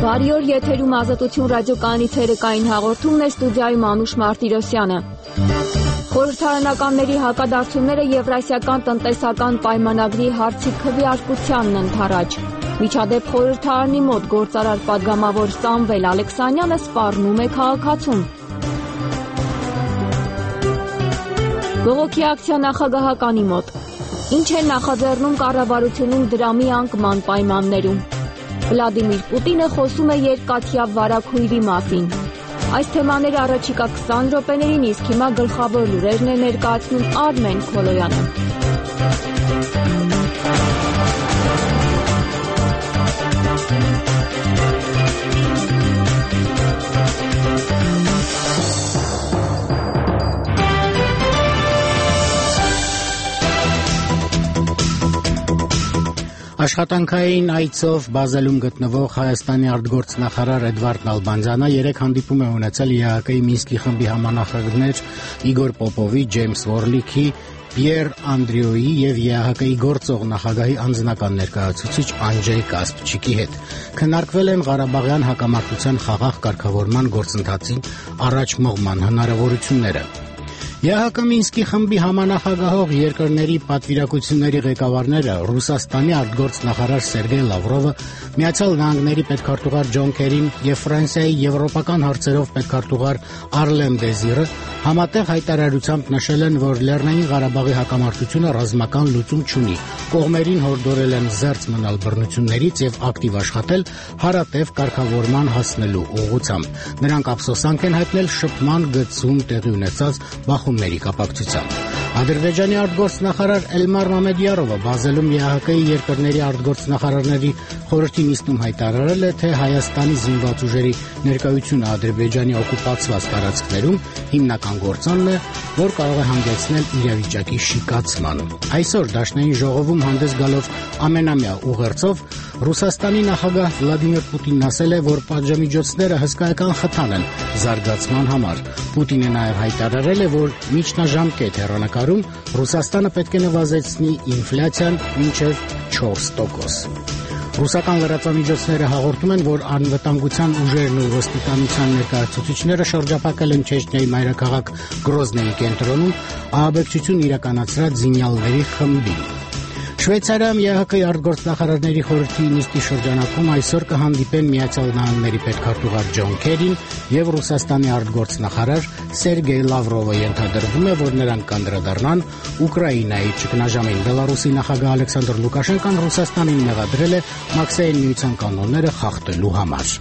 Բարի օր, եթերում Ազատություն ռադիոկայանի ցերեկային հաղորդումն է, ստուդիայում Անուշ Մարտիրոսյանը։ Խորհրդարանականների հակադարձությունները Եվրասիական տնտեսական պայմանագրի հարցի քվեարկությանն ընդառաջ։ Միջադեպ խորհրդարանի մոտ գործարար պատգամավոր Սամվել Ալեքսանյանը սպառնում է քաղաքացուն։ Բողոքի ակցիա նախագահականի մոտ։ Ինչ է նախաձեռնում կառավարությունում դրամի անկման պայմաններում։ Վլադիմիր Պուտինը խոսում է երկաթյա վարագույրի մասին։ Այս թեմաները առաջիկա 20 րոպեներին, իսկ հիմա գլխավոր լուրերն է ներկայացնում Արմեն Քոլոյանը։ Աշխատանքային այցով Բազելում գտնվող Հայաստանի արտգործնախարար Էդվարդ Նալբանդյանը երեկ հանդիպում է ունեցել ԵԱՀԿ-ի Մինսկի խմբի համանախագահներ Իգոր Պոպովի, Ջեյմս Վորլիքի, Պիեր Անդրիոյի եւ ԵԱՀԿ-ի գործող նախագահի անձնական ներկայացուցիչ Անջեյ Կասպչիկի հետ։ Քննարկվել են Ղարաբաղյան հակամարտության խաղաղ կարգավորման գործընթացին առաջ մղման հնարավորությունները։ ԵԱՀԿ Մինսկի խմբի համանախագահող երկրների պատվիրակությունների ղեկավարները Ռուսաստանի արտգործնախարար Սերգեյ Լավրովը, Միացյալ Նահանգների պետքարտուղար Ջոն Քերին եւ Ֆրանսիայի եվրոպական հարցերով պետքարտուղար Արլեն Դեզիրը համատեղ հայտարարությամբ նշել են, որ Լեռնային Ղարաբաղի հակամարտությունը ռազմական լուծում չունի։ Կողմերին հորդորել են զերծ մնալ բռնություններից եւ ակտիվ աշխատել հարատև կարգավորման հասնելու ուղղությամբ։ Նրանք ափսոսանք են հայտնել շփման գծում տեղի ունեցած բախումների կապակցությամբ։ Ադրբեջանի արտգործնախարար Էլմար Մամեդյարովը Բազելում ԵԱՀԿ-ի երկրների արտգործնախարարների խորհրդի նիստում հայտարարել է, թե Հայաստանի զինված ուժերի ներկայությունը Ադրբեջանի օկուպացված տարածքներում հիմնական գործոնն է, որ կարող է հանգեցնել իրավիճակի շիկացման։ Այսօր Դաշնային ժողովում հանդես գալով ամենամյա ուղերձով Ռուսաստանի նախագահ Վլադիմիր Պուտինն ասել է, որ պատժամիջոցները հսկայական խթան են զարգացման համար։ Պուտինը նաև հայտարարել է, որ միջնաժամկետ հեռանկարում Ռուսաստանը պետք է նվազեցնի ինֆլյացիան մինչև 4%։ Ռուսական լրատվամիջոցները հաղորդում են, որ անվտանգության ուժերն ու ոստիկանության ներկայացուցիչները շրջապատել են Չեչնիայի մայրաքաղաք Գրոզնեի կենտրոնում ահաբեկչություն իրականացրած զինյալների խմբին։ Շվեյցարիայում ԵԱՀԿ-ի արտգործնախարարների խորհրդի նիստի շրջանակում այսօր կհանդիպեն Միացյալ Նահանգների պետքարտուղար Ջոն Քերին եւ Ռուսաստանի արտգործնախարար Սերգեյ Լավրովը։ Ենթադրվում է, որ նրանք կանդրադառնան Ուկրաինայի ճգնաժամին։ Բելարուսի նախագահ Ալեքսանդր Լուկաշենկան Ռուսաստանին մեղադրել է Մաքսեյն միության կանոնները խախտելու համար։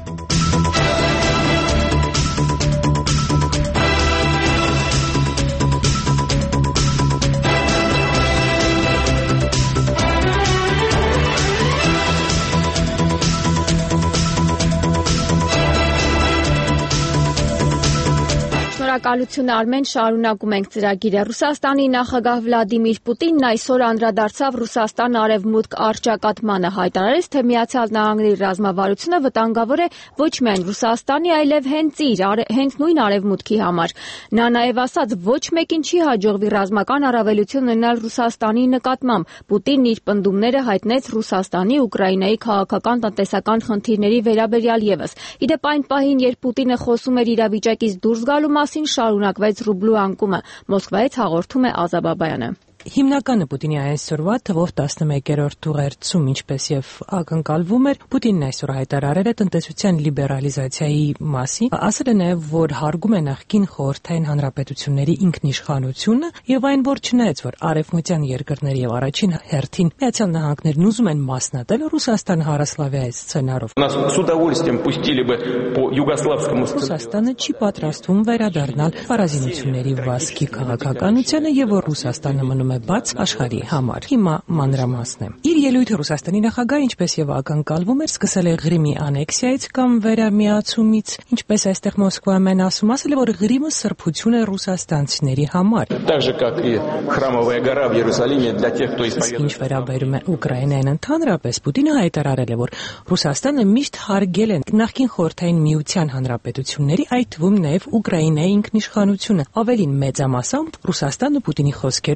Շնորհակալություն Արմեն, շարունակում ենք ծրագիրը։ Ռուսաստանի նախագահ Վլադիմիր Պուտինն այսօր անդրադարձավ Ռուսաստան-Արևմուտք առճակատմանը, հայտարարեց, թե Միացյալ Նահանգների ռազմավարությունը վտանգավոր է ոչ միայն Ռուսաստանի, այլև հենց նույն Արևմուտքի համար։ Նա նաև ասաց, ոչ մեկին չի հաջողվի ռազմական առավելություն ունենալ Ռուսաստանի նկատմամբ։ Պուտինն իր պնդումները հայտնեց Ռուսաստանի, Ուկրաինայի քաղաքական տնտեսական խնդիրների վերաբերյալ ևս։ Իդեպ այն պահին, երբ Պուտինը խոսում էր իրավիճակից դուրս գալու մասին, շարունակվեց ռուբլու անկումը։ Մոսկվայից հաղորդում է Ազա Բաբայանը։ Հիմնականը Պուտինի այսօրվա թվով 11-րդ ուղերձում, ինչպես եւ ակնկալվում էր, Պուտինն այսօր հայտարարել է տնտեսության լիբերալիզացիայի մասին, ասել է նաեւ, որ հարգում է նախկին խորհրդային հանրապետությունների ինքնիշխանությունը եւ այն, որ չնայած որ արևմտյան երկրների եւ առաջին հերթին Միացյալ Նահանգներն ուզում են մասնատել Ռուսաստան-Հարասլավիայի սցենարով, Ռուսաստանը չի պատրաստվում վերադառնալ պարազինությունների վազքի քաղաքականությանը եւ որ Ռուսաստանը մնում է բաց աշխարհի համար։ Հիմա մանրամասն է։ Իր ելույթը Ռուսաստանի նախագահը, ինչպես եւ ակնկալվում էր, սկսել է Ղրիմի անեքսիայից կամ վերամիացումից, ինչպես այստեղ Մոսկվայում են ասում, ասել է, որ Ղրիմը սրբություն է ռուսաստանցիների համար։ Ինչ վերաբերում է Ուկրաինային ընդհանրապես, Պուտինը հայտարարել է, որ Ռուսաստանը միշտ հարգել է նախկին խորհրդային միության հանրապետությունների, այդ թվում նաեւ Ուկրաինայի ինքնիշխանությունը։ Ավելին մեծամասամբ Ռուսաստանը Պուտինի խոսքերով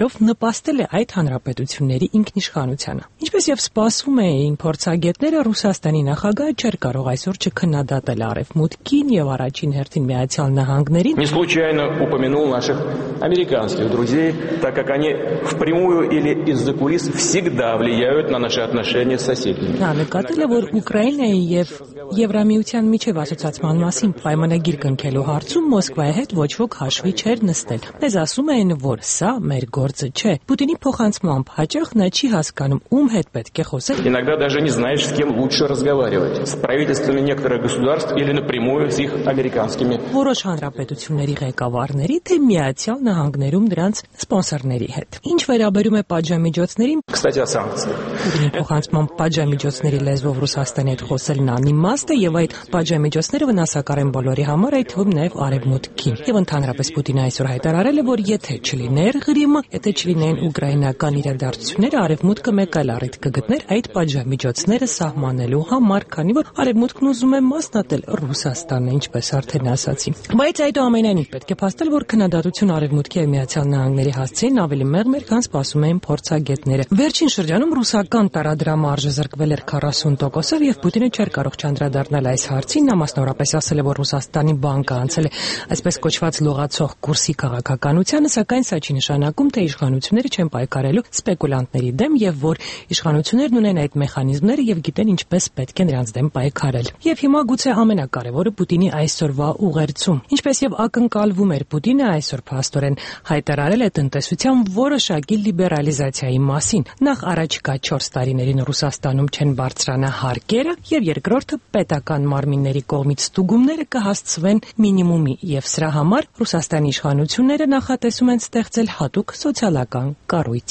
նպաստել է այդ հանրապետությունների ինքնիշխանությանը։ Ինչպես եւ սպասվում էին փորձագետները, Ռուսաստանի նախագահը չէր կարող այսօր չքննադատել Արևմուտքին եւ առաջին հերթին Միացյալ Նահանգներին։ Не случайно упомянул наших американских друзей, так как они впрямую или из-за кулис всегда влияют на наши отношения с соседями. Նա նկատել է, որ Ուկրաինայի եւ Եվրամիության միջև ասոցիացման մասին պայմանագիր կնքելու հարցում Մոսկվայի հետ ոչ ոք հաշվի չէր նստել։ Մեզ ասում էին, որ սա մեր գործը չէ։ Պուտինի փոխանցմամբ հաճախ նա չի հասկանում, ում հետ պետք է խոսել։ Иногда даже не знаешь, с кем лучше разговаривать. С правительствами некоторых государств или напрямую с их американскими. Որոշ հանրապետությունների ղեկավարների, թե Միացյալ Նահանգներում դրանց սպոնսորների հետ։ Ինչ վերաբերում է պատժամիջոցներին, Кстати, о санкциях. Պուտինի փոխանցմամբ պատժամիջոցների լեզվով Ռուսաստանի հետ խոսելն անիմաստ է եւ այդ պատժամիջոցները վնասակար են բոլորի համար, այդ թվում նաեւ Արևմուտքին։ Եվ ընդհանրապես Պուտինը այսօր հայտարարել է, որ եթե չլիներ Ղրիմը, եթե չլինեն ուկրաինական իրադարձությունները, Արևմուտքը մեկ այլ առիթ կգտներ այդ պատժամիջոցները սահմանելու համար, քանի որ Արևմուտքն ուզում է մասնատել Ռուսաստանը, ինչպես արդեն ասացի։ Բայց այդուամենայնիվ պետք է փաստել, որ քննադատություն Արևմուտքի եւ Միացյալ Նահանգների հասցեին ավելի մեղմ էր, քան սպասում էին փորձագետները։ Վերջին շրջանում ռուսական տարադրամարժը զրկվել էր 40%-ով եւ Պուտինը չէր կարող չանդրադառնալ այս հարցին։ Նա մասնավորապես ասել է, որ Ռուսաստանի բանկը անցել է այսպես կոչված լողացող կուրսի քաղաքականությանը, սակայն սա չի նշանակում, թե իշխանությունները չեն պայքարելու սպեկուլյանտների դեմ եւ որ իշխանություններն ունեն այդ մեխանիզմները եւ գիտեն ինչպես պետք է նրանց դեմ պայքարել։ Եվ հիմա գուցե ամենակարևորը Պուտինի այսօրվա ուղերձում։ Ինչպես եւ ակնկալվում էր, Պուտինը այսօր փաստորեն հայտարարել է տնտեսության որոշակի լիբերալիզացիայի մասին։ Նախ առաջիկա 4 տարիներին Ռուսաստանում չեն բարձրանա հարկերը եւ երկրորդը պետական մարմինների կողմից ստուգումները կհասցվեն մինիմումի եւ սրա համար Ռուսաստանի իշխանությունները նախատեսում են ստեղծել հատուկ սոցիալական կառույց։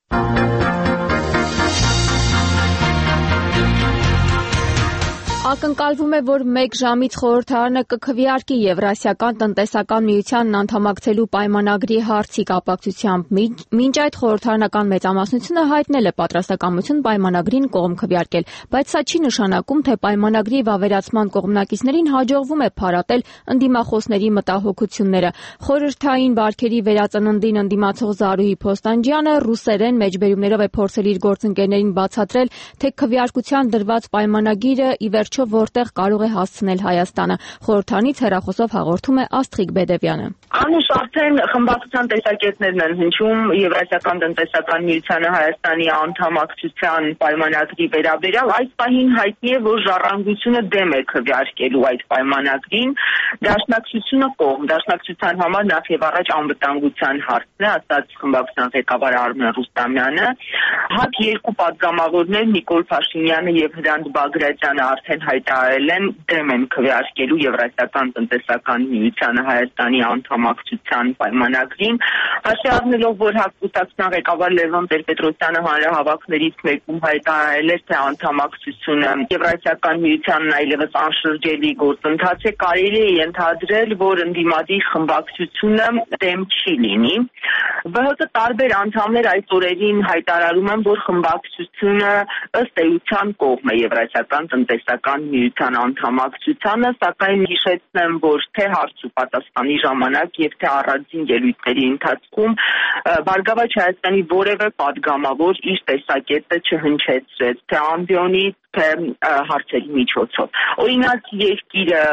Ակնկալվում է, որ 1 ժամից խորհրդարանը կքվեարկի Եվրասիական տնտեսական միությանն անդամակցելու պայմանագրի հարցի կապակցությամբ։ Մինչ այդ խորհրդարանական մեծամասնությունը հայտնել է պատրաստակամություն պայմանագրին կողմ քվեարկել, բայց սա չի նշանակում, թե պայմանագրի վավերացման կողմնակիցներին հաջողվում է փարատել ընդդիմախոսների մտահոգությունները։ Խորհրդային բարքերի վերածննդին ընդդիմացող Զարուհի Փոստանջյանը ռուսերեն մեջբերումներով է փորձել իր գործընկերներին բացատրել, թե քվեարկության դրված պայմանագիրը ի վերջո որտեղ կարող է հասցնել Հայաստանը։ Խորհրդարանից հեռախոսով հաղորդում է Աստղիկ Բեդևյանը։ Անուշ արդեն խմբակցության տեսակետներն են հնչում Եվրասիական տնտեսական միությանը Հայաստանի անդամակցության պայմանագրի վերաբերյալ։ Այս պահին հայտնի է, որ ժառանգությունը դեմ է քվեարկելու այդ պայմանագրին, դաշնակցությունը կողմ։ Դաշնակցության համար նախ եւ առաջ անվտանգության հարցն է, ասաց խմբակցության ղեկավար Արմեն Ռուստամյանը։ ՀԱԿ երկու պատգամավորներ Նիկոլ Փաշինյանը եւ Հրանտ Բագրատյանը արդեն հայտարարել են դեմ են քվեարկելու Եվրասիական տնտեսական միությանը Հայաստանի անդամակցության պայմանագրին, հաշվի առնելով, որ ՀԱԿ կուսակցության ղեկավար Լևոն Տեր-Պետրոսյանը հանրահավաքներից մեկում հայտարարել էր, թե անդամակցությունը Եվրասիական միությանն այլևս անշրջելի գործընթաց է, կարելի է ենթադրել, որ ընդդիմադիր խմբակցությունը դեմ չի լինի։ ՎՀԿ տարբեր անդամներ այս օրերին հայտարարում են, որ խմբակցությունը ըստ էության կողմ է Եվրասիական տնտեսական միության անդամակցությանը, սակայն հիշեցնեմ, որ թե հարց ու պատասխանի ժամանակ եւ թե առանձին ելույթների ընթացքում Բարգավաճ Հայաստանի որևէ պատգամավոր իր տեսակետը չհնչեցրեց, թե ամբիոնից թե հարցերի միջոցով։ Օրինակ երկիր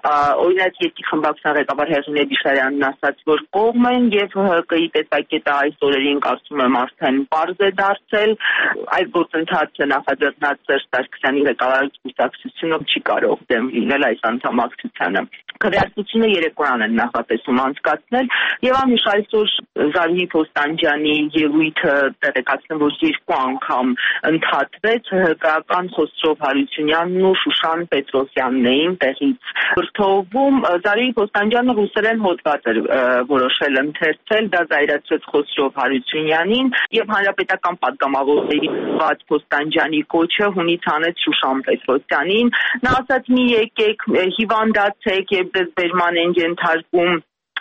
խմբակցության ղեկավար Հեղինե Բիշարյանն ասաց, որ կողմ են եւ ՀՀԿ-ի տեսակետը այս օրերին կարծում եմ արդեն պարզ է դարձել։ Այդ գործընթացը նախաձեռնած Սերժ Սարգսյանի ղեկավարած կուսակցությունը չի կարող դեմ լինել այս անդամակցությանը։ Քվեարկությունը երեկոյան են նախատեսում անցկացնել եւ անիշ այսօր Զարուհի Փոստանջյանի ելույթը տեղեկացնում, որ 2 անգամ ընդհատվեց ՀՀԿ-ական Խոսրով Հարությունյանն ու Շուշան Պետրոսյանն էին տեղից վրթովում։ Զարուհի Փոստանջյանը ռուսերեն հոդված էր որոշել ընթերցել, դա զայրացրեց Խոսրով Հարությունյանին եւ հանրապետական պատգամավորների ված Փոստանջյանի կոչը հունից հանեց Շուշան Պետրոսյանին։ Նա ասաց՝ մի եկեք հիվանդացեք եւ դες բերման են ենթարկում։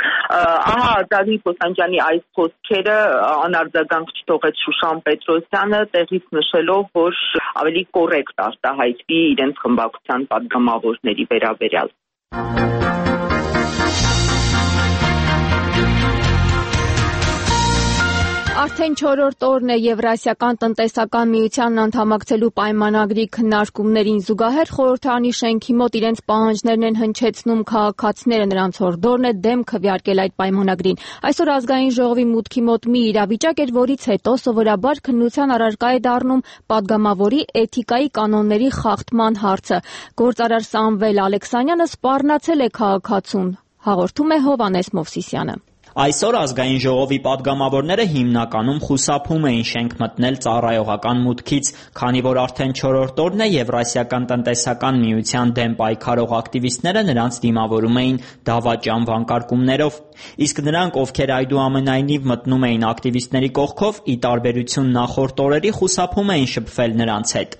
Ահա Զարուհի Փոստանջյանի այս խոսքերը անարձագանք չթողեց Շուշան Պետրոսյանը, տեղից նշելով, որ ավելի կոռեկտ արտահայտվի իրենց խմբակցության պատգամավորների վերաբերյալ։ Արդեն 4-րդ օրն է Եվրասիական տնտեսական միությանն անդամակցելու պայմանագրի քննարկումներին զուգահեռ խորհրդարանի շենքի մոտ իրենց պահանջներն են հնչեցնում քաղաքացիները, նրանց հորդորն է դեմ քվեարկել այդ պայմանագրին։ Այսօր ազգային ժողովի մուտքի մոտ մի իրավիճակ էր, որից հետո սովորաբար քննության առարկա է դառնում падգամավորի էթիկայի կանոնների խախտման հարցը։ Գործարար Սամվել Ալեքսանյանը սպառնացել է քաղաքացուն, հաղորդում է Հովհաննես Մովսիսյանը։ Այսօր ազգային ժողովի падգամավորները հիմնականում խուսափում էին շենք մտնել ծառայողական մուտքից, քանի որ արդեն 4-րդ օրն է Եվրասիական տնտեսական միության դեմ պայքարող ակտիվիստները նրանց դիմավորում էին դավաճան վանկարկումներով։ Իսկ նրանք, ովքեր այդուամենայնիվ մտնում էին ակտիվիստների կողքով, ի տարբերություն նախորդ օրերի, խուսափում էին շփվել նրանց հետ։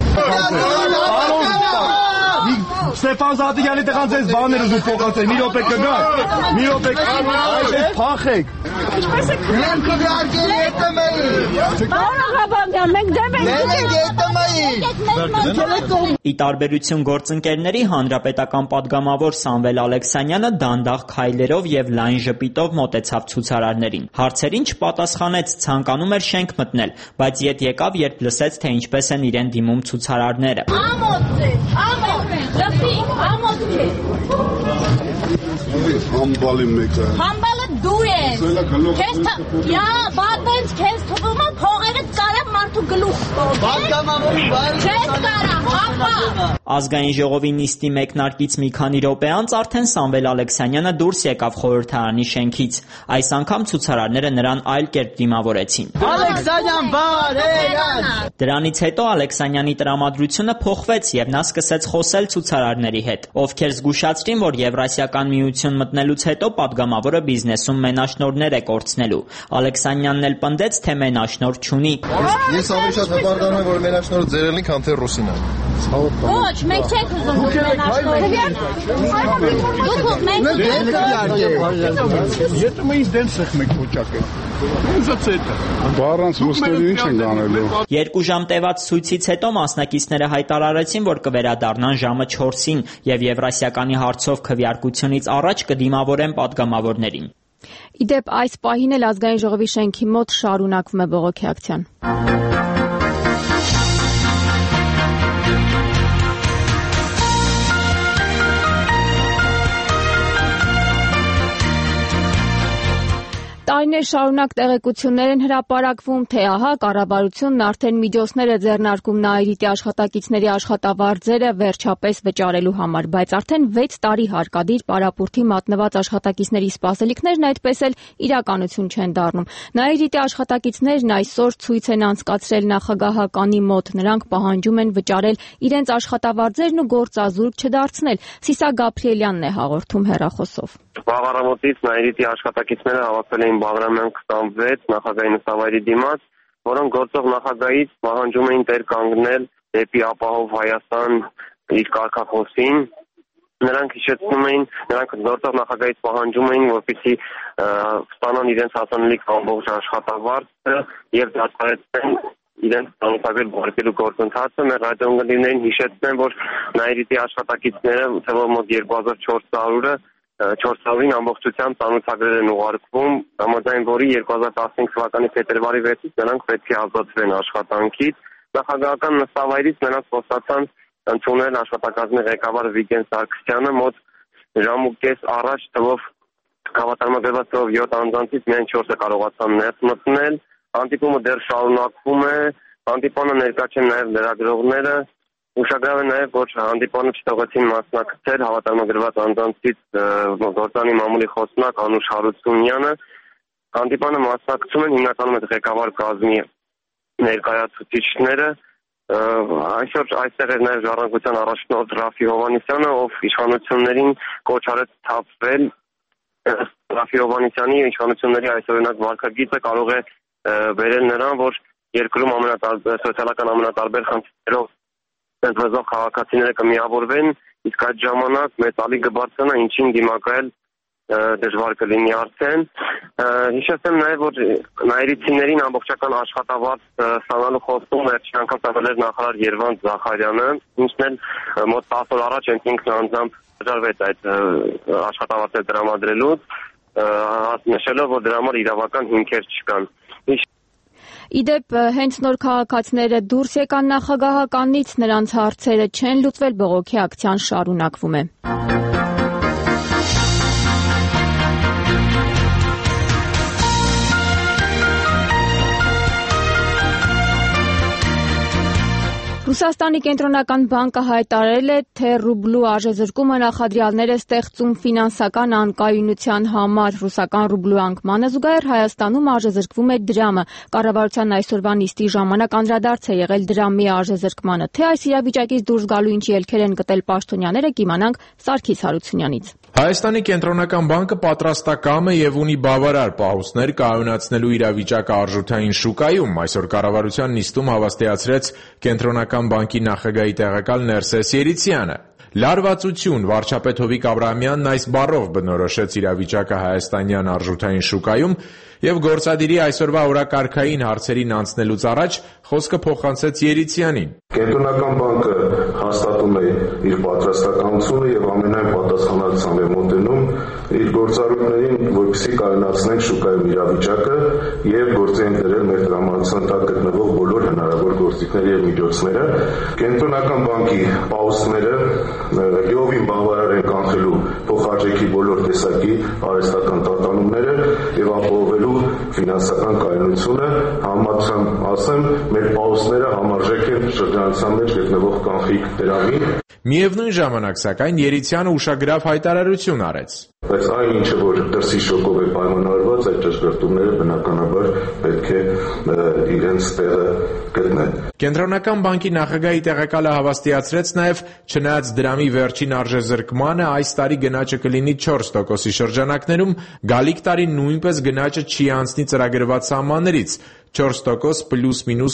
Ստեփան Զատիկյանի տղան ձեզ բաներ ուզում փոխանցել, մի րոպե կգա։ Մի րոպե այդպես փախեք։ Ինչպես է քրեմ քրարկել ԵՏՄ-ի։ Պարոն Ղաբանդյան, մենք դեմ ենք Ի տարբերություն գործընկերների, հանրապետական падգամավոր Սամվել Ալեքսանյանը դանդաղ քայլերով եւ լայն ժպիտով մոտեցավ ցուցարարներին։ Հարցերին չպատասխանեց, ցանկանում էր շենք մտնել, բայց ետ եկավ, երբ լսեց, թե ինչպես են իրեն դիմում ցուցարարները։ Համբալի մեկը։ Համբալը դու ես։ Բատենց քեզ թվում է փողերը կարա մարդու գլուխ Ազգային ժողովի նիստի մեկնարկից մի քանի րոպե անց արդեն Սամվել Ալեքսանյանը դուրս եկավ խորհրդարանի շենքից։ Այս անգամ ցուցարարները նրան այլ կերպ դիմավորեցին։ Ալեքսանյան բարերան։ Դրանից հետո Ալեքսանյանի տրամադրությունը փոխվեց եւ նա սկսեց խոսել ցուցարարների հետ, ովքեր զգուշացրին, որ Եվրասիական միություն մտնելուց հետո падգամավորը բիզնեսում մենաշնորհներ է կորցնելու։ Ալեքսանյանն էլ պնդեց, թե մենաշնորհ չունի։ Ես ավելի շատ հպարտանում եմ, որ մենաշնորհ ձերելին, քան թե ռուսինը։ Ոչ, մենք չենք ուզում ԵՏՄ-ից դեն սխ մեկ փոճակը։ Բառանց ռուսների ինչ են անելու։ 2 ժամ տևած ցույցից հետո մասնակիցները հայտարարեցին, որ կվերադառնան ժամը 4-ին եւ Եվրասիականի հարցով քվեարկությունից առաջ կդիմավորեն падգամավորներին։ Իդեպ այս պահին էլ ազգային ժողովի շենքի մոտ շարունակվում է բողոքի ակցիան։ Տարիներ շարունակ տեղեկություններ են հրապարակվում, թե ահա կառավարությունն արդեն միջոցներ է ձեռնարկում Նաիրիտի աշխատակիցների աշխատավարձերը վերջապես վճարելու համար, բայց արդեն 6 տարի հարկադիր պարապուրդի մատնված աշխատակիցների սպասելիքներն այդպես էլ իրականություն չեն դառնում։ Նաիրիտի աշխատակիցներն այսօր ցույց են անցկացրել նախագահականի մոտ, նրանք պահանջում են վճարել իրենց աշխատավարձերն ու գործազուրկ չդարձնել։ Սիսա Գաբրիելյանն է հաղորդում հեռախոսով։ Բաղարամոտից Նաիրիտի աշխատակիցները հավաքվել էին Բաղրամյան 26 նախագահի նստավայրի դիմաց, որոնք գործող նախագահից պահանջում էին տեր կանգնել դեպի ապահով Հայաստան իր կարգախոսին։ Նրանք հիշեցնում էին, նրանք գործող նախագահից պահանջում էին, որպեսզի ստանան իրենց հասանելիք ամբողջ աշխատավարձը եւ դարձնեն իրենց ծանոթագրել բարգելու գործընթացը։ Մեր ռադիոընկերներին հիշեցնեմ, որ Նաիրիտի աշխատակիցները թվով մոտ 400-ին ամբողջությամբ ծանոթագրեր են ուղարկվում, համաձայն որի 2015 թվականի փետրվարի 6-ից նրանք պետք է ազատվեն աշխատանքից։ Նախագահական նստավայրից նրանց խոստացան ընդունել աշխատակազմի ղեկավար Վիգեն Սարգսյանը մոտ ժամուկես առաջ թվով հավատարմագրված թվով 7 անձանցից միայն 4-ը կարողացան ներս մտնել։ Հանդիպումը դեռ շարունակվում է, հանդիպանը ներկա չեն նաև լրագրողները։ Ուշագրավ է նաև, որ հանդիպանը չթողեցին մասնակցել հավատարմագրված անձանցից գործանի մամուլի խոսնակ Անուշ Հարությունյանը։ Հանդիպանը մասնակցում են հիմնականում այդ ղեկավար կազմի ներկայացուցիչները։ Այսօր այստեղ էր նաև ժառանգության առաջնորդ Ռաֆի Հովհաննիսյանը, ով իշխանություններին կոչ արեց թափվել։ Ռաֆի Հովհաննիսյանի իշխանությունների այսօրինակ վարքագիծը կարող է բերել նրան, որ երկրում սոցիալական ամենատարբեր խնդիրներով ընդվզող քաղաքացիները կմիավորվեն, իսկ այդ ժամանակ մեծալի կբարձրանա, ինչին դիմակայել դժվար կլինի արդեն։ Հիշեցնեմ նաև, որ նաիրիտցիներին ամբողջական աշխատավարձ ստանալու խոստում վերջին անգամ տվել էր նախարար Երվանդ Զախարյանը, ինչն էլ մոտ 10 օր առաջ ինքն անձամբ հրաժարվեց այդ աշխատավարձը տրամադրելուց, նշելով, որ դրա համար իրավական հիմքեր չկան։ Իդեպ հենց նոր քաղաքացիները դուրս եկան նախագահականից, նրանց հարցերը չեն լուծվել, բողոքի ակցիան շարունակվում է։ Ռուսաստանի կենտրոնական բանկը հայտարարել է, թե ռուբլու արժեզրկումը նախադրյալներ է ստեղծում ֆինանսական անկայունության համար։ Ռուսական ռուբլու անկմանը զուգահեռ Հայաստանում արժեզրկվում է դրամը։ Կառավարության այսօրվա նիստի ժամանակ անդրադարձ է եղել դրամի արժեզրկմանը։ Թե այս իրավիճակից դուրս գալու ինչ ելքեր են գտել պաշտոնյաները, կիմանանք Սարգիս Հարությունյանից։ Հայաստանի կենտրոնական բանկը պատրաստակամ է եւ ունի բավարար պահուստներ կայունացնելու իրավիճակը արժութային շուկայում։ Այսօր կառավարության նիստում հավաստիացրեց կենտրոնական բանկի նախագահի տեղակալ Ներսես Երիցյանը։ Լարվածություն վարչապետ Հովիկ Աբրահամյանն այս բառով բնորոշեց իրավիճակը հայաստանյան արժութային շուկայում եւ գործադիրի այսօրվա օրակարգային հարցերին անցնելուց առաջ խոսքը փոխանցեց Երիցյանին։ Կենտրոնական բանկը հաստատում է իր պատրաստակամությունը եւ ամենայն պատասխանատվությամբ է մոտենում իր գործառույթներին, որպեսզի կայունացնենք շուկայում իրավիճակը եւ գործի են դրել մեր տրամադրության տակ գտնվող բոլոր հնարավոր գործիքները եւ միջոցները։ Կենտրոնական բանկի պահուստները լիովին բավարար են կանխելու փոխարժեքի բոլոր տեսակի արհեստական տատանումները եւ ապահովելու ֆինանսական կայունությունը։ Համապատասխան ասեմ, մեր պահուստները համարժեք են շրջանության մեջ գտնվող կանխիկ դրամին։ Միևնույն ժամանակ, սակայն, Երիցյանը ուշագրավ հայտարարություն արեց։ Բայց այն ինչը որ դրսի շոկով է պայմանավորված, այդ ճշգրտումները բնականաբար պետք է իրենց տեղը գտնեն։ Կենտրոնական բանկի նախագահի տեղակալը հավաստիացրեց նաև, չնայած դրամի վերջին արժեզրկմանը, այս տարի գնաճը կլինի 4%-ի շրջանակներում, գալիք տարի նույնպես գնաճը չի անցնի ծրագրված սահմաններից 4% պլյուս-մինուս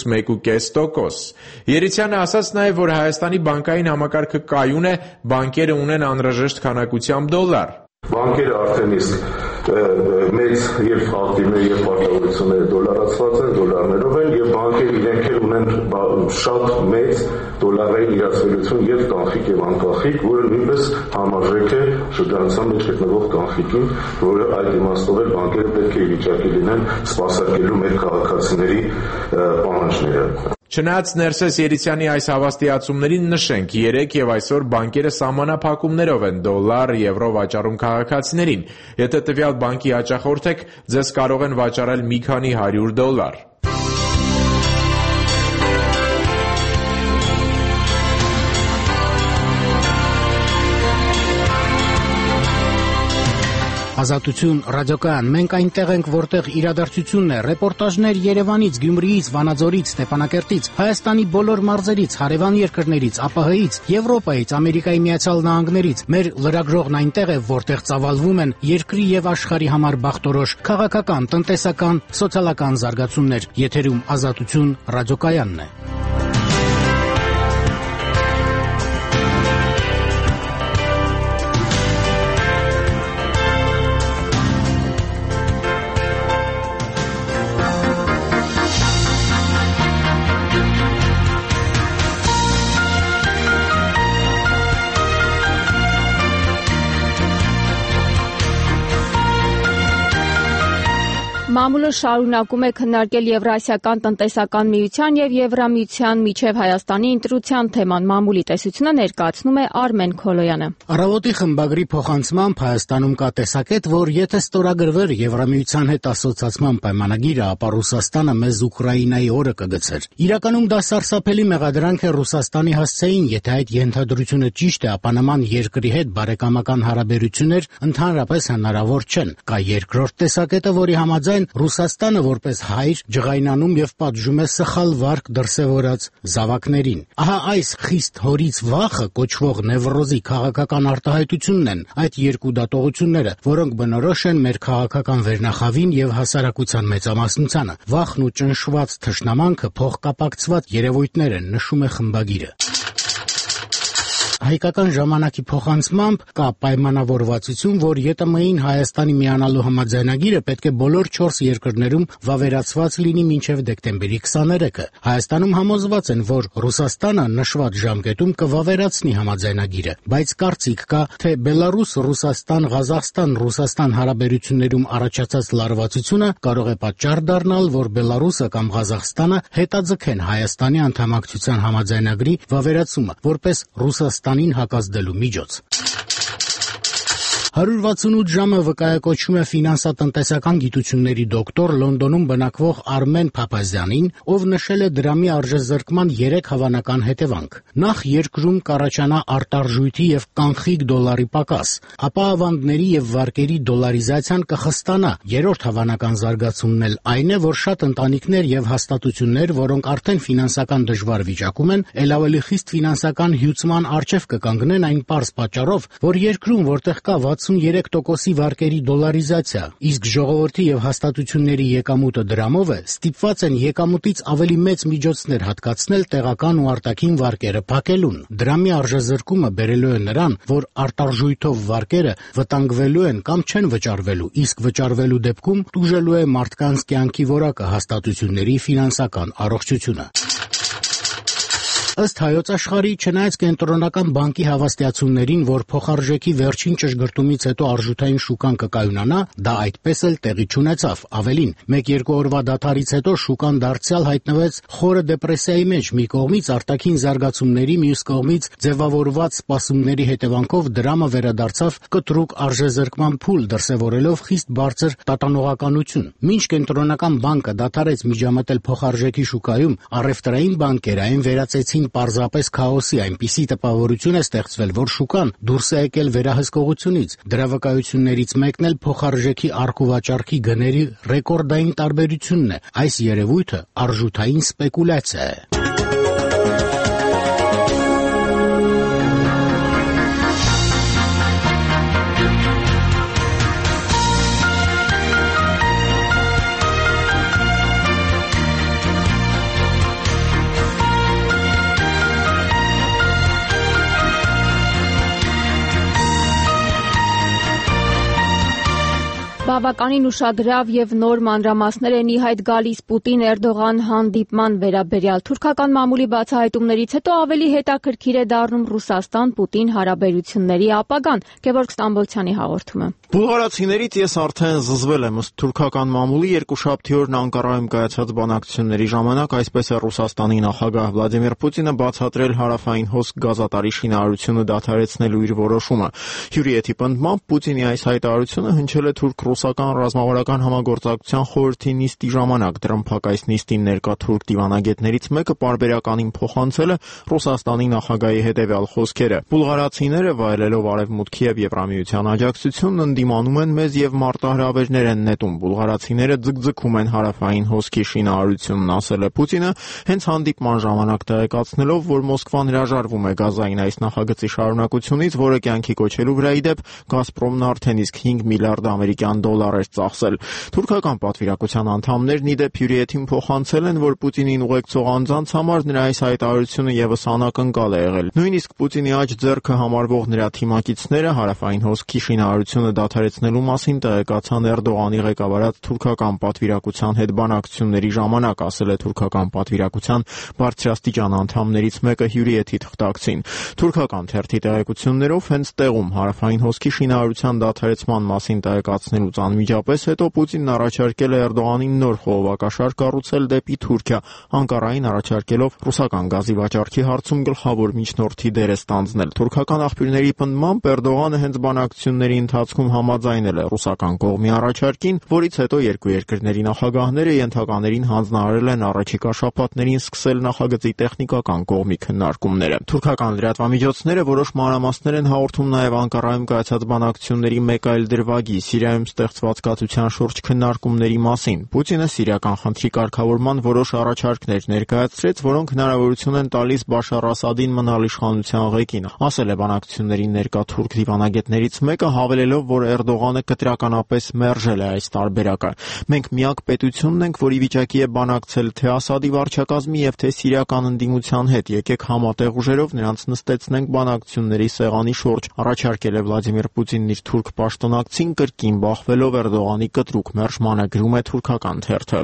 1.5%։ Երիցյանը ասաց նաև, որ Հայաստանի բանկային համակարգը կայուն է, բանկերը ունեն անհրաժեշտ քանակությամբ դոլար։ Բանկերը արդեն իսկ մեծ եւ ակտիվներ եւ պարտավորությունները դոլարացված են, դոլարներով են եւ բանկերը իրենք էլ ունեն շատ մեծ դոլարային իրացվելություն եւ կանխիկ եւ անկախիկ, որը նույնպես համարժեք է շրջանության մեջ գտնվող կանխիկին, որը այդ իմաստով էլ բանկերը պետք է վիճակի լինեն սպասարկելու մեր քաղաքացիների պահանջները։ Չնայած Ներսես Երիցյանի այս հավաստիացումներին նշենք, 3 եւ այսօր բանկերը սահմանափակումներով են դոլար, եվրո վաճառում քաղաքացիներին։ Եթե տվյալ բանկի հաճախորդ եք, ձեզ կարող են վաճառել մի քանի $100։ Ազատություն ռադիոկայան, մենք այնտեղ ենք, որտեղ իրադարձությունն է, ռեպորտաժներ Երևանից, Գյումրիից, Վանաձորից, Ստեփանակերտից, Հայաստանի բոլոր մարզերից, հարևան երկրներից, ԱՊՀ-ից, Եվրոպայից, Ամերիկայի Միացյալ Նահանգներից։ Մեր լրագրողն այնտեղ է, որտեղ ծավալվում են երկրի եւ աշխարհի համար բախտորոշ քաղաքական, տնտեսական, սոցիալական զարգացումներ։ Եթերում Ազատություն ռադիոկայանն է։ Մամուլը շարունակում է քննարկել Եվրասիական տնտեսական միության եւ Եվրամիության միջև Հայաստանի ընտրության թեման։ Մամուլի տեսությունը ներկայացնում է Արմեն Քոլոյանը։ Առավոտի խմբագրի փոխանցմամբ Հայաստանում կա տեսակետ, որ եթե ստորագրվեր Եվրամիության հետ ասոցիացման պայմանագիրը, ապա Ռուսաստանը մեզ Ուկրաինայի օրը կգցեր։ Իրականում դա սարսափելի մեղադրանք է Ռուսաստանի հասցեին, եթե այդ ենթադրությունը ճիշտ է, ապա նման երկրի հետ բարեկամական հարաբերություններ ընդհանրապես հնարավոր չեն։ Կա երկրորդ տեսակետը, որի համաձայն Ռուսաստանը որպես հայր ջղայնանում եւ պատժում է սխալ վարք դրսեւորած զավակներին։ Ահա այս խիստ հորից վախը կոչվող նևրոզի քաղաքական արտահայտությունն են այդ երկու դատողությունները, որոնք բնորոշ են մեր քաղաքական վերնախավին եւ հասարակության մեծամասնությանը։ Վախն ու ճնշված թշնամանքը փոխկապակցված երևույթներ են, նշում է խմբագիրը։ Հայկական ժամանակի փոխանցմամբ կա պայմանավորվածություն, որ ԵՏՄ-ին Հայաստանի միանալու համաձայնագիրը պետք է բոլոր 4 երկրներում վավերացված լինի մինչև դեկտեմբերի 23-ը։ Հայաստանում համոզված են, որ Ռուսաստանը նշված ժամկետում կվավերացնի համաձայնագիրը, բայց կարծիք կա, թե Բելարուս, Ռուսաստան, Ղազախստան, Ռուսաստան հարաբերություններում առաջացած լարվածությունը կարող է պատճառ դառնալ, որ Բելարուսը կամ Ղազախստանը հետաձգեն Հայաստանի անդամակցության համաձայնագրի վավերացումը, որպես Ռուսաստանին հակազդելու միջոց։ 168 ժամը վկայակոչում է ֆինանսատնտեսական գիտությունների դոկտոր Լոնդոնում բնակվող Արմեն Փափազյանին, ով նշել է դրամի արժեզրկման 3 հավանական հետևանք։ Նախ երկրում կառաջանա արտարժույթի եւ կանխիկ դոլարի պակաս, ապա ավանդների եւ վարկերի դոլարիզացիան կխստանա։ Երրորդ հավանական զարգացումն էլ այն է, որ շատ ընտանիքներ եւ հաստատություններ, որոնք արդեն ֆինանսական դժվար վիճակում են, ել ավելի խիստ ֆինանսական հյուծման առջև կկանգնեն այն պարզ պատճառով, որ երկրում, որտեղ կա 63%-ի վարկերի դոլարիզացիա, իսկ ժողովրդի եւ հաստատությունների եկամուտը դրամով է, ստիպված են եկամուտից ավելի մեծ միջոցներ հատկացնել տեղական ու արտաքին վարկերը փակելուն։ Դրամի արժեզրկումը բերելու է նրան, որ արտարժույթով վարկերը վտանգվելու են կամ չեն վճարվելու, իսկ վճարվելու դեպքում տուժելու է մարդկանց կյանքի որակը, հաստատությունների ֆինանսական առողջությունը։ Ըստ Հայոց Աշխարհի, չնայած կենտրոնական բանկի հավաստիացումներին, որ փոխարժեքի վերջին ճշգրտումից հետո արժութային շուկան կկայունանա, դա այդպես էլ տեղի չունեցավ։ Ավելին, 1-2 օրվա դադարից հետո շուկան դարձյալ հայտնվեց խորը դեպրեսիայի մեջ, մի կողմից արտաքին զարգացումների, մյուս կողմից ձևավորված սպասումների հետևանքով դրամը վերադարձավ կտրուկ արժեզրկման փուլ, դրսևորելով խիստ բարձր տատանողականություն։ Մինչ կենտրոնական բանկը դադարեց միջամտել փոխարժեքի շուկայում, առևտրային բանկերային վերածեցին պարզապես քաոսի, այնպիսի տպավորություն է ստեղծվել, որ շուկան դուրս է եկել վերահսկողությունից։ Դրա վկայություններից մեկն էլ փոխարժեքի առք-ու-վաճառքի գների ռեկորդային տարբերությունն է։ Այս երևույթը արժութային սպեկուլյացիա է։ Բավականին ուշագրավ եւ նոր մանրամասներ են ի հայտ գալիս Պուտին-Էրդողան հանդիպման վերաբերյալ։ Թուրքական մամուլի բացահայտումներից հետո ավելի հետաքրքիր է դառնում Ռուսաստան-Պուտին հարաբերությունների ապագան։ Գևորգ Ստամբոլցյանի հաղորդումը։ Բուլղարացիներից ես արդեն զզվել եմ, ըստ թուրքական մամուլի երկուշաբթի օրն Անկարայում կայացած բանակցությունների ժամանակ այսպես է Ռուսաստանի նախագահ Վլադիմիր Պուտինը բացատրել հարավային հոսք գազատարի շինարարությունը դադարեցնելու իր որոշումը։ Հյուրիեթի պնդմամբ Պուտինի այս հայտարարությունը հնչել է թուրք-ռուսական ռազմավարական համագործակցության խորհրդի նիստի ժամանակ։ Դրամփակ այս նիստին ներկա թուրք դիվանագետներից մեկը պարբերականին փոխանցել է Ռուսաստանի նախագահի հետևյալ խոսքերը. Բուլղարացիները վայելելով Արևմուտքի եւ Եվրամիության աջակցությունն ընդդիմանում են մեզ եւ մարտահրավերներ են նետում։ Բուլղարացիները ձգձգում են հարավային հոսքի շինարարությունն, ասել է Պուտինը, հենց հանդիպման ժամանակ տեղեկացնելով, որ Մոսկվան հրաժարվում է գազային այս նախագծի շարունակությունից, որը կյանքի կոչելու վրա ի դեպ Գազպրոմն արդեն իսկ 5 միլիարդ ամերիկյան դոլար էր ծախսել։ Թուրքական պատվիրակության անդամներն ի դեպ հյուրիեթին փոխանցել են, որ Պուտինին ուղեկցող անձանց համար նրա այս հայտարարությունը եւս անակնկալ է եղել։ Նույնիսկ Պուտինի աջ ձեռքը համարվող նրա թիմակիցները հարավային հոսքի շինարարությունը դադարեցնելու մասին տեղեկացան Էրդողանի ղեկավարած թուրքական պատվիրակության հետ բանակցությունների ժամանակ, ասել է թուրքական պատվիրակության բարձրաստիճան անդամներից մեկը հյուրիեթի թղթակցին։ Թուրքական թերթի տեղեկություններով հենց տեղում հարավային հոսքի շինարարության դադարեցման մասին տեղեկացնելուց անմիջապես հետո Պուտինն առաջարկել է Էրդողանին նոր խողովակաշարք կառուցել դեպի Թուրքիա, Անկարային առաջարկելով ռուսական գազի վաճառքի հարցում գլխավոր միջնորդի դեր ստանձնել։ Թուրքական աղբյուրների պնդմամբ Էրդողանը հենց բանակցությունների ընթացքում համաձայնել է ռուսական կողմի առաջարկին, որից հետո երկու երկրների նախագահները ենթականերին հանձնարարել են առաջիկա շաբաթներին սկսել նախագծի տեխնիկական կողմի քննարկումները։ Թուրքական լրատվամիջոցները որոշ մանրամասներ են հաղորդում նաև Անկարայում կայացած բանակցությունների մեկ այլ դրվագի՝ Սիրիայում ստեղծված ստեղծված կաթության շուրջ քննարկումների մասին։ Պուտինը սիրիական խնդրի կարգավորման որոշ առաջարկներ ներկայացրեց, որոնք հնարավորություն են տալիս Բաշար Ասադին մնալ իշխանության ղեկին, ասել է բանակցությունների ներկա թուրք դիվանագետներից մեկը, հավելելով, որ Էրդողանը կտրականապես մերժել է այս տարբերակը։ Մենք միակ պետությունն ենք, որ ի վիճակի է բանակցել թե Ասադի վարչակազմի եւ թե սիրիական ընդդիմության հետ։ Եկեք համատեղ ուժերով նրանց նստեցնենք բանակցությունների սեղանի շուրջ, առաջարկել է Վլադիմիր Պուտինն իր թուրք պաշտոնակցին, կրկին բախվելով Էրդողանի կտրուկ մերժմանը, գրում է թուրքական թերթը։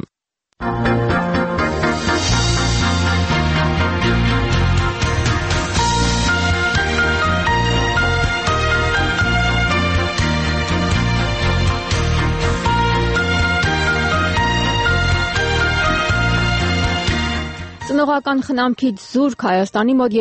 Ծնողական խնամքից զուրկ Հայաստանի մոտ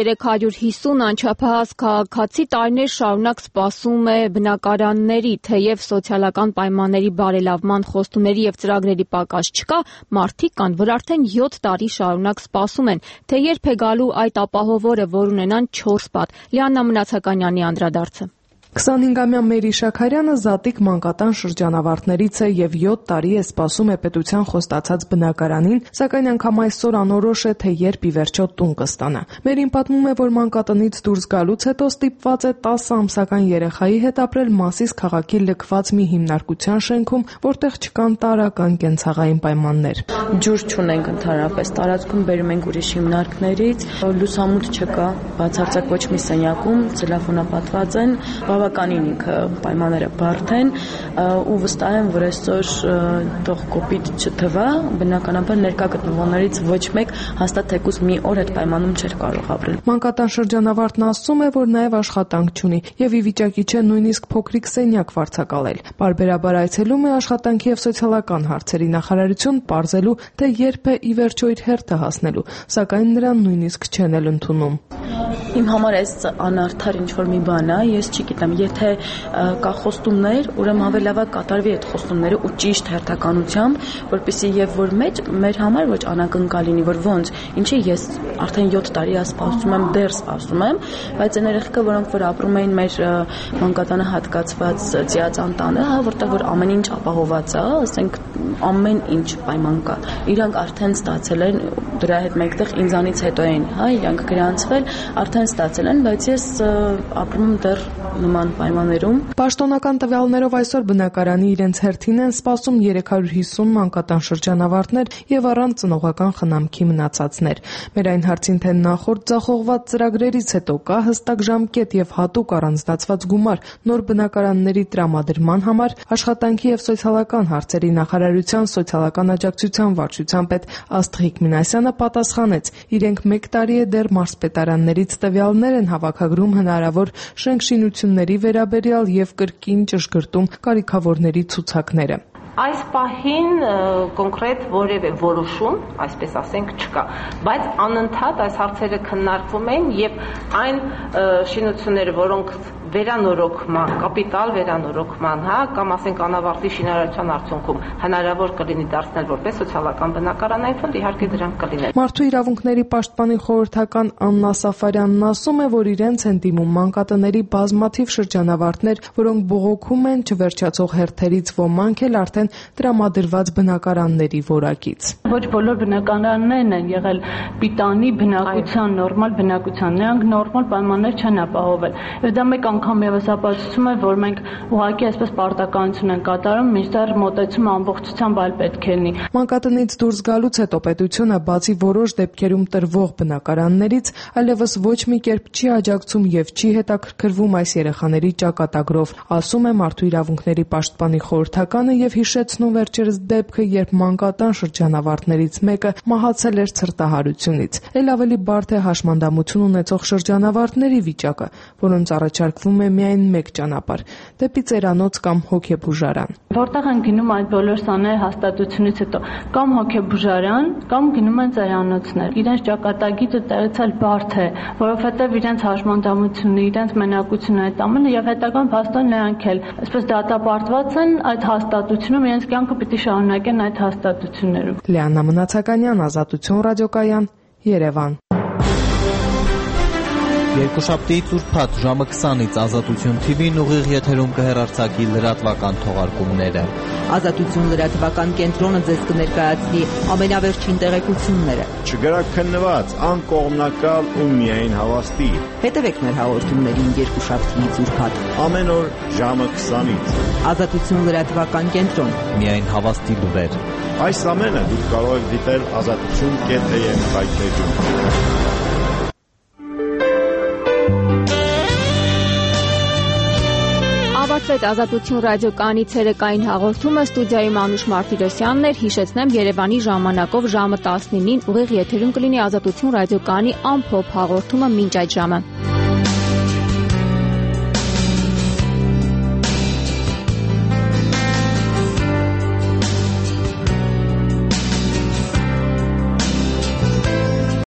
350 անչափահաս քաղաքացի տարիներ շարունակ սպասում է բնակարանների, թեև սոցիալական պայմանների բարելավման խոստումների եւ ծրագրերի պակաս չկա, մարդիկ կան, որ արդեն 7 տարի շարունակ սպասում են, թե երբ է գալու այդ ապահով օրը, որ ունենան 4 պատ։ Լիաննա Մնացականյանի անդրադարձը։ 25-ամյա Մերի Շաքարյանը զատիկ մանկատան շրջանավարտներից է եւ 7 տարի է սպասում է պետության խոստացած բնակարանին, սակայն անգամ այսօր անորոշ է, թե երբ ի վերջո տուն կստանա։ Մերին պատմում է, որ մանկատնից դուրս գալուց հետո ստիպված է 10 ամսական երեխայի հետ ապրել Մասիս քաղաքի լքված մի հիմնարկության շենքում, որտեղ չկան տարրական կենցաղային պայմաններ։ Ջուր չունենք ընդհանրապես, տարածքում բերում ենք ուրիշ հիմնարկներից, լուսամուտ չկա, բացարձակ ոչ մի սենյակում, ցելոֆանապատված են, բավականին ինքը պայմանները բարդ են ու վստահ եմ, որ այսօր թող կոպիտ չթվա, բնականաբար ներկա գտնվողներից ոչ մեկ հաստատ թեկուզ մի օր այդ պայմանում չէր կարող ապրել։ Մանկատան շրջանավարտն ասում է, որ նաև աշխատանք չունի եւ ի վիճակի չէ նույնիսկ փոքրիկ սենյակ վարձակալել։ Պարբերաբար այցելում է աշխատանքի եւ սոցիալական հարցերի նախարարություն, պարզելու, թե երբ է ի վերջո իր հերթը հասնելու, սակայն նրան նույնիսկ չեն էլ ընդունում։ Իմ համար այս անարդար ինչ-որ մի բան է, ես չգիտեմ, եթե կա խոստումներ, ուրեմն ավելի լավ է կատարվի այդ խոստումները ու ճիշտ հերթականությամբ, որպեսզի եւ որ մեր համար ոչ անակնկալ լինի, որ ոնց, ինչի ես արդեն 7 տարի սպասում եմ, դեռ սպասում եմ, բայց այն երեխեքը, որոնք որ ապրում էին մեր մանկատանը հատկացված ծիածան տանը, հա, որտեղ որ ամեն ինչ ապահոված է, ասենք ամեն ինչ պայման կա։ Իրանք արդեն ստացել են, դրա հետ մեկտեղ ինձանից հետո են, հա, իրանք գրանցվել, արդեն ստացել են, բայց ես ապրում եմ դեռ նման պայմաններում։ Պաշտոնական տվյալներով այսօր բնակարանի իրենց հերթին են սպասում 350 մանկատան շրջանավարտներ եւ առանց ծնողական խնամքի մնացածներ։ Մեր այն հարցին, թե նախորդ ձախողված ծրագրերից հետո կա հստակ ժամկետ եւ հատուկ առանձնացված գումար նոր բնակարանների տրամադրման համար, աշխատանքի եւ սոցիալական հարցերի նախարարության սոցիալական աջակցության վարչության պետ Աստղիկ Մինասյանը պատասխանեց. իրենք 1 տարի է դեռ մարզպետարաններից տվյալներ են հավաքագրում հնարավոր շենքշինությունների վերաբերյալ եւ կրկին ճշգրտում կարիքավորների ցուցակները։ Այս պահին կոնկրետ որևէ որոշում, այսպես ասենք, չկա, բայց անընդհատ այս հարցերը քննարկվում են եւ այն շինությունները, որոնք վերանորոգման, կապիտալ վերանորոգման, հա, կամ ասենք անավարտի շինարարության արդյունքում հնարավոր կլինի դարձնել որպես սոցիալական բնակարանային ֆոնդ, իհարկե դրանք կլինեն։ Մարդու իրավունքների պաշտպանի խորհրդական Աննա Սաֆարյանն ասում է, որ իրենց են դիմում մանկատների բազմաթիվ շրջանավարտներ, որոնք բողոքում են չվերջացող հերթերից, ոմանք էլ արդեն տրամադրված բնակարանների որակից։ Ոչ բոլոր բնակարաններն են եղել պիտանի բնակության, նորմալ բնակության, նրանք նորմալ պայմաններ չեն ապահովել։ Եվ դա մեկ անգամ եւս ապացուցում է, որ մենք ուղղակի այսպես պարտականություն ենք կատարում, մինչդեռ մոտեցումը ամբողջությամբ այլ պետք է լինի։ Մանկատնից դուրս գալուց հետո պետությունը բացի որոշ դեպքերում տրվող բնակարաններից, այլևս ոչ մի կերպ չի աջակցում եւ չի հետաքրքրվում այս երեխաների ճակատագրով, ասում է Մարդու իրավունքների պաշտպանի խորհրդականը եւ հիշեցնում վերջերս դեպքը, երբ մանկատան շրջանավարտներից մեկը մահացել էր ցրտահարությունից։ Էլ ավելի բարդ է հաշմանդամություն ունեցող շրջանավարտների վիճակը, որոնց առաջարկվում է միայն մեկ ճանապարհ՝ դեպի ծերանոց կամ հոգեբուժարան։ Որտեղ են գնում այդ բոլոր սաները հաստատությունից հետո, կամ հոգեբուժարան, կամ գնում են ծերանոցներ։ Իրենց ճակատագիրը տեղից էլ բարդ է, որովհետև իրենց հաշմանդամությունը, իրենց մենակությունը այդ ամենը եւ հետագան փաստորեն նրանք էլ այսպես դատապարտված են այդ հաստատությունում, իրենց կյանքը պիտի շարունակեն այդ հաստատություններում։ Լիաննա Մնացականյան, Ազատություն ռադիոկայան, Երևան։ Երկուշաբթի ծուրփաթ ժամը 20-ից Ազատություն TV-ն ուղիղ եթերում կհեռարձակի լրատվական թողարկումները։ Ազատություն լրատվական կենտրոնը ձեզ կներկայացնի ամենավերջին տեղեկությունները։ Չգրակ քննված, անկողմնակալ ու միայն հավաստի։ Հետևեք մեր հաղորդումներին երկուշաբթի ծուրփաթ։ Ամեն օր ժամը 20-ից։ Ազատություն լրատվական կենտրոն։ Միայն հավաստի լուրեր։ Այս ամենը դուք կարող եք դիտել azatutun.am վայրէջում։ Ավարտվեց Ազատություն ռադիոկայանի ցերեկային հաղորդումը, ստուդիայում Անուշ Մարտիրոսյանն էր, հիշեցնեմ Երևանի ժամանակով ժամը 19-ին ուղիղ եթերում կլինի Ազատություն ռադիոկայանի ամփոփ հաղորդումը մինչ այդ ժամը։